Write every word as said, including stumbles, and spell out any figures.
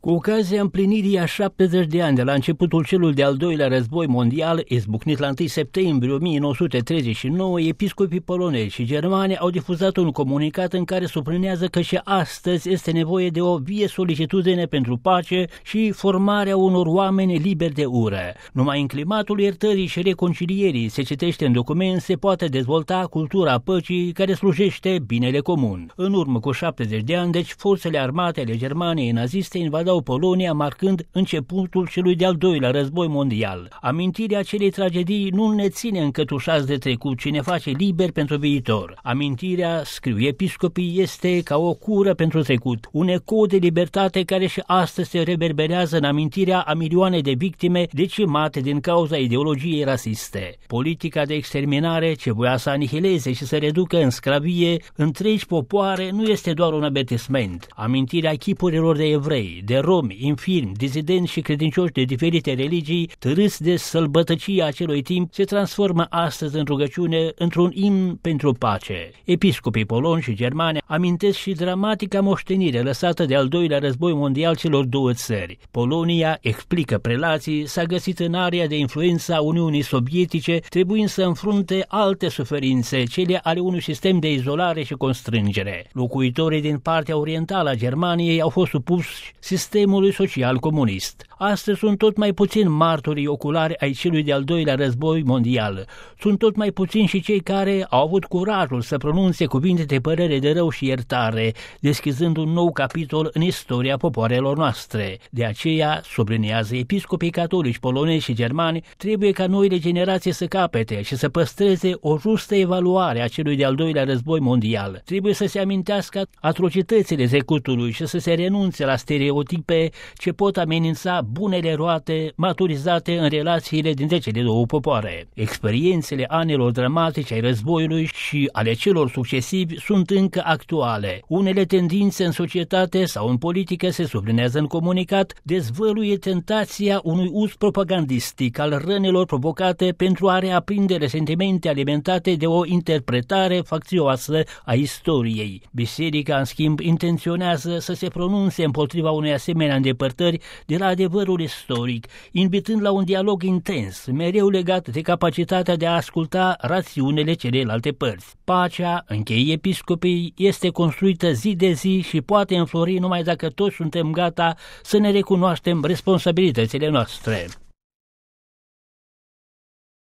Cu ocazia împlinirii a șaptezeci de ani de la începutul celui de-al doilea război mondial, izbucnit la întâi septembrie o mie nouă sute treizeci și nouă, episcopii polonezi și germani au difuzat un comunicat în care sublinează că și astăzi este nevoie de o vie solicitudine pentru pace și formarea unor oameni liberi de ură. Numai în climatul iertării și reconcilierii, se citește în document, se poate dezvolta cultura păcii care slujește binele comun. În urmă cu șaptezeci de ani, deci, forțele armate ale Germaniei naziste invadau Polonia, marcând începutul celui de-al doilea război mondial. Amintirea acelei tragedii nu ne ține încătușați de trecut, ci ne face liberi pentru viitor. Amintirea, scriu episcopii, este ca o cură pentru trecut, un ecou de libertate care și astăzi se reverberează în amintirea a milioane de victime decimate din cauza ideologiei rasiste. Politica de exterminare ce voia să anihileze și să reducă în sclavie întregi popoare nu este doar un avertisment. Amintirea chipurilor de evrei, de romi, infirmi, dizidenți și credincioși de diferite religii, târâți de sălbătăcia acelui timp, se transformă astăzi în rugăciune, într-un imn pentru pace. Episcopii poloni și germani amintesc și dramatica moștenire lăsată de al doilea război mondial celor două țări. Polonia, explică prelații, s-a găsit în area de influență a Uniunii Sovietice, trebuind să înfrunte alte suferințe, cele ale unui sistem de izolare și constrângere. Locuitorii din partea orientală a Germaniei au fost supuși sistemului social comunist. Astăzi sunt tot mai puțini martorii oculari ai celui de-al doilea război mondial. Sunt tot mai puțini și cei care au avut curajul să pronunțe cuvinte de părere de rău și iertare, deschizând un nou capitol în istoria popoarelor noastre. De aceea, subliniază episcopii catolici polonezi și germani, trebuie ca noile generații să capete și să păstreze o justă evaluare a celui de-al doilea război mondial. Trebuie să se amintească atrocitățile trecutului și să se renunțe la stereotipe ce pot amenința bunele roate maturizate în relațiile dintre cele două popoare. Experiențele anilor dramatice ai războiului și ale celor succesivi sunt încă actuale. Unele tendințe în societate sau în politică, se sublinează în comunicat, dezvăluie tentația unui uz propagandistic al rănilor provocate pentru a reaprinde resentimente alimentate de o interpretare facțioasă a istoriei. Biserica, în schimb, intenționează să se pronunțe împotriva unei asemenea îndepărtări de la adevărul istoric, invitând la un dialog intens, mereu legat de capacitatea de a asculta rațiunile celelalte părți. Pacea, încheie episcopii, este construită zi de zi și poate înflori numai dacă toți suntem gata să ne recunoaștem responsabilitățile noastre.